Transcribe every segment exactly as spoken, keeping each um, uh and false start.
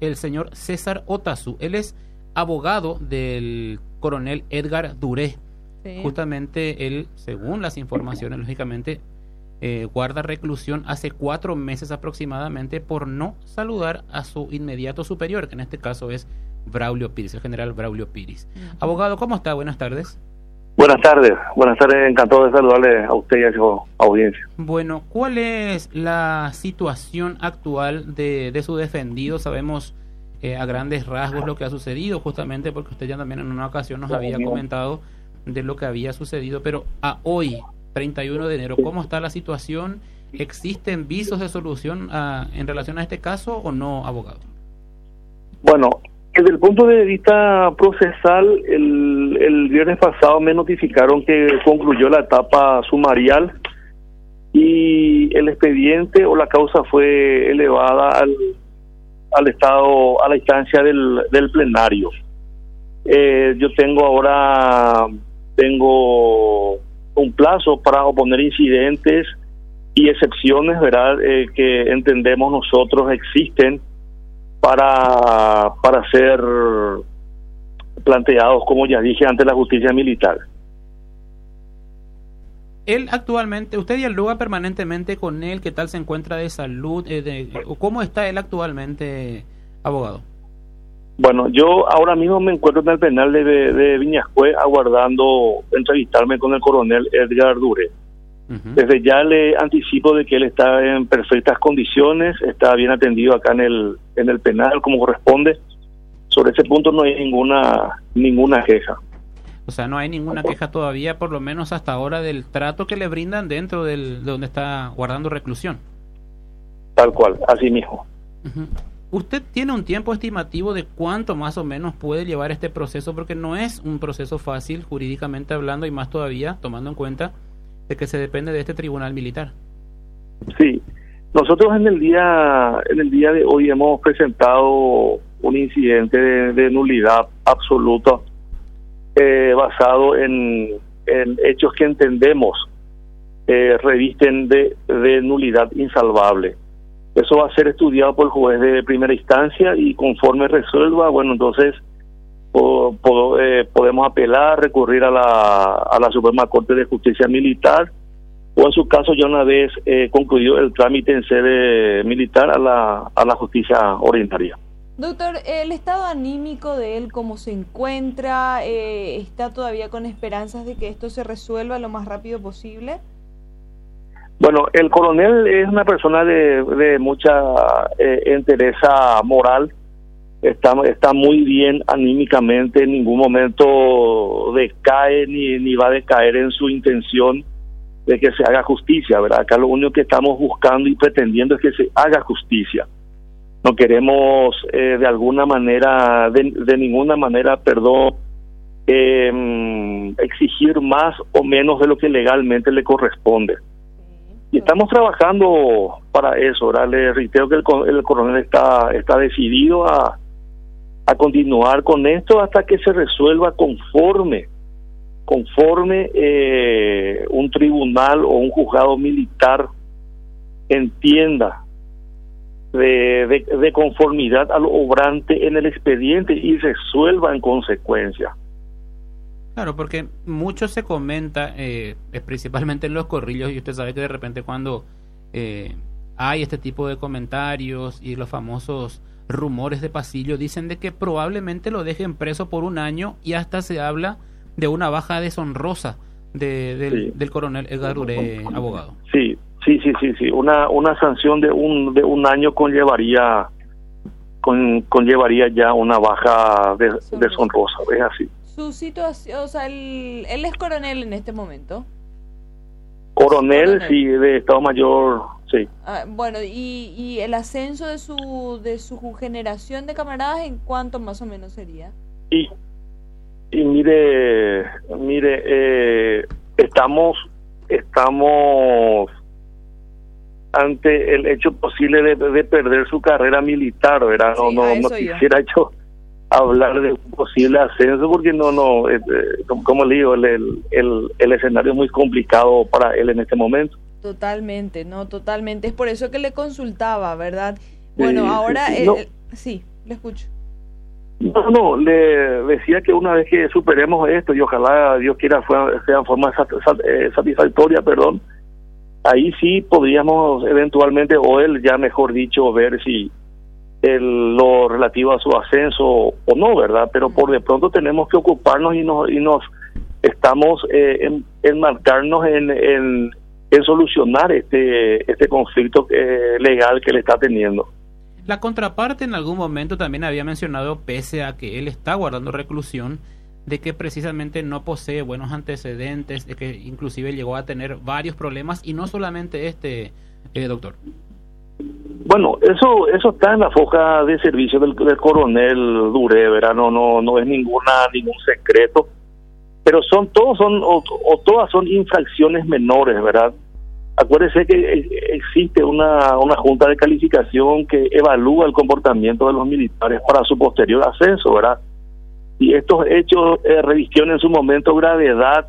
el señor César Otazu. Él es abogado del coronel Edgar Duré. Sí. Justamente él, según las informaciones, lógicamente, eh, guarda reclusión hace cuatro meses aproximadamente por no saludar a su inmediato superior, que en este caso es Braulio Piris, el general Braulio Piris. Uh-huh. Abogado, ¿cómo está? Buenas tardes. Buenas tardes, buenas tardes, encantado de saludarle a usted y a su audiencia. Bueno, ¿cuál es la situación actual de, de su defendido? Sabemos eh, a grandes rasgos lo que ha sucedido, justamente porque usted ya también en una ocasión nos había comentado de lo que había sucedido, pero a hoy, treinta y uno de enero, ¿cómo está la situación? ¿Existen visos de solución a, en relación a este caso o no, abogado? Bueno, desde el punto de vista procesal, el, el viernes pasado me notificaron que concluyó la etapa sumarial y el expediente o la causa fue elevada al, al estado, a la instancia del, del plenario. Eh, yo tengo ahora, tengo un plazo para oponer incidentes y excepciones, ¿verdad?, eh, que entendemos nosotros existen para para ser planteados, como ya dije, ante la justicia militar. Él actualmente, usted dialoga permanentemente con él, ¿qué tal se encuentra de salud? Eh, de, ¿Cómo está él actualmente, abogado? Bueno, yo ahora mismo me encuentro en el penal de, de Viñascue aguardando entrevistarme con el coronel Edgar Duré. Uh-huh. Desde ya le anticipo de que él está en perfectas condiciones, está bien atendido acá en el en el penal como corresponde. Sobre ese punto no hay ninguna ninguna queja. O sea, no hay ninguna queja todavía, por lo menos hasta ahora, del trato que le brindan dentro del de donde está guardando reclusión. Tal cual, así mismo. Uh-huh. ¿Usted tiene un tiempo estimativo de cuánto más o menos puede llevar este proceso? Porque no es un proceso fácil jurídicamente hablando y más todavía tomando en cuenta de que se depende de este tribunal militar. Sí, nosotros en el día en el día de hoy hemos presentado un incidente de, de nulidad absoluta eh, basado en, en hechos que entendemos eh, revisten de, de nulidad insalvable. Eso va a ser estudiado por el juez de primera instancia y conforme resuelva, bueno, entonces po, po, eh, podemos apelar, recurrir a la a la Suprema Corte de Justicia Militar o en su caso ya una vez eh, concluido el trámite en sede militar a la a la justicia ordinaria. Doctor, ¿el estado anímico de él cómo se encuentra? Eh, ¿Está todavía con esperanzas de que esto se resuelva lo más rápido posible? Bueno, el coronel es una persona de, de mucha eh, entereza moral, está está muy bien anímicamente, en ningún momento decae ni, ni va a decaer en su intención de que se haga justicia, ¿verdad? Acá lo único que estamos buscando y pretendiendo es que se haga justicia. No queremos eh, de alguna manera, de, de ninguna manera, perdón, eh, exigir más o menos de lo que legalmente le corresponde. Y estamos trabajando para eso, ¿verdad? Le reitero que el, el coronel está está decidido a, a continuar con esto hasta que se resuelva conforme, conforme eh, un tribunal o un juzgado militar entienda de, de, de conformidad al obrante en el expediente y resuelva en consecuencia. Claro, porque mucho se comenta, eh, principalmente en los corrillos, y usted sabe que de repente cuando eh, hay este tipo de comentarios y los famosos rumores de pasillo, dicen de que probablemente lo dejen preso por un año y hasta se habla de una baja deshonrosa de, del, sí. del coronel Edgar Duré, abogado. Sí, sí, sí, sí, sí. Una una sanción de un de un año conllevaría con, conllevaría ya una baja de, deshonrosa, es así. Su situación, o sea, él, él es coronel en este momento. Coronel, coronel. Sí, de Estado Mayor, sí. Ah, bueno, y, y el ascenso de su de su generación de camaradas, ¿en cuánto más o menos sería? Y, y mire, mire, eh, estamos, estamos ante el hecho posible de, de perder su carrera militar, ¿verdad? No, sí, no, no quisiera yo hablar de un posible ascenso porque no, no, eh, como, como le digo, el, el, el escenario es muy complicado para él en este momento. Totalmente, no, totalmente. Es por eso que le consultaba, ¿verdad? Bueno, sí, ahora, sí, el, no, sí. Le escucho. No, no, le decía que una vez que superemos esto, y ojalá Dios quiera fue- sea en forma sat- sat- eh, satisfactoria, perdón, ahí sí podríamos eventualmente, o él ya mejor dicho, ver si el, lo relativo a su ascenso o no, ¿verdad? Pero por de pronto tenemos que ocuparnos y nos, y nos estamos eh, en, enmarcarnos en, en, en solucionar este, este conflicto eh, legal que le está teniendo. La contraparte en algún momento también había mencionado, pese a que él está guardando reclusión, de que precisamente no posee buenos antecedentes, de que inclusive llegó a tener varios problemas y no solamente este, eh, doctor. Bueno, eso eso está en la foja de servicio del, del coronel Duré, ¿verdad? No, no, no es ninguna ningún secreto, pero son todos son o, o todas son infracciones menores, ¿verdad? Acuérdese que existe una, una junta de calificación que evalúa el comportamiento de los militares para su posterior ascenso, ¿verdad? Si estos hechos eh, revistieron en su momento gravedad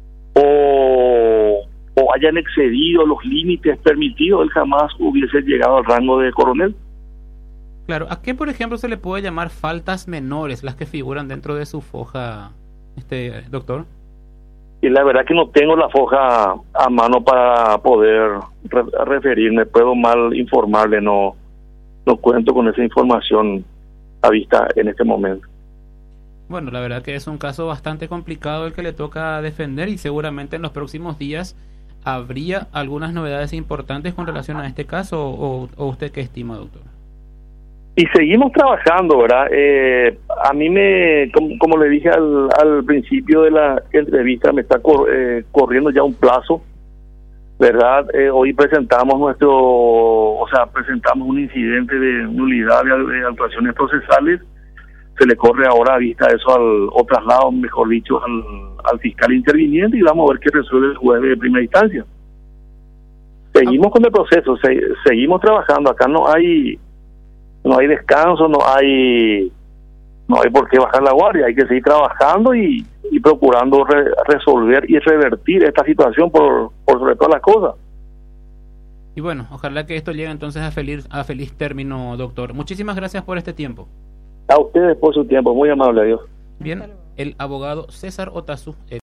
o, o hayan excedido los límites permitidos, él jamás hubiese llegado al rango de coronel. Claro, ¿a qué, por ejemplo, se le puede llamar faltas menores las que figuran dentro de su foja, este doctor? Y la verdad que no tengo la foja a mano para poder re referirme, puedo mal informarle, no, no cuento con esa información a vista en este momento. Bueno, la verdad que es un caso bastante complicado el que le toca defender y seguramente en los próximos días habría algunas novedades importantes con relación a este caso, o, o usted qué estima, doctor. Y seguimos trabajando, ¿verdad? Eh, a mí me, como, como le dije al, al principio de la entrevista, me está cor, eh, corriendo ya un plazo, ¿verdad? Eh, hoy presentamos nuestro, o sea, presentamos un incidente de nulidad de, de actuaciones procesales, se le corre ahora a vista eso al, o traslado, mejor dicho, al, al fiscal interviniente y vamos a ver qué resuelve el juez de primera instancia. Seguimos con el proceso, se, seguimos trabajando, acá no hay... no hay descanso, no hay no hay por qué bajar la guardia, hay que seguir trabajando y, y procurando re, resolver y revertir esta situación por, por sobre todas las cosas. Y bueno, ojalá que esto llegue entonces a feliz, a feliz término, doctor. Muchísimas gracias por este tiempo. A ustedes por su tiempo, muy amable, adiós. Bien, el abogado César Otazu.